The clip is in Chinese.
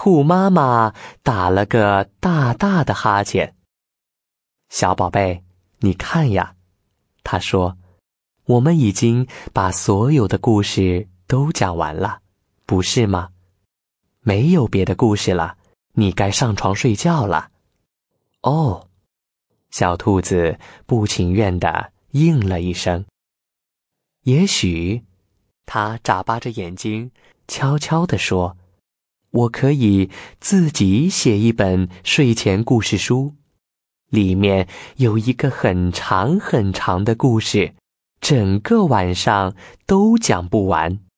兔妈妈打了个大大的哈欠。小宝贝，你看呀，她说，我们已经把所有的故事都讲完了，不是吗？没有别的故事了，你该上床睡觉了。哦，小兔子不情愿地应了一声。也许，它眨巴着眼睛，悄悄地说，我可以自己写一本睡前故事书，里面有一个很长很长的故事，整个晚上都讲不完。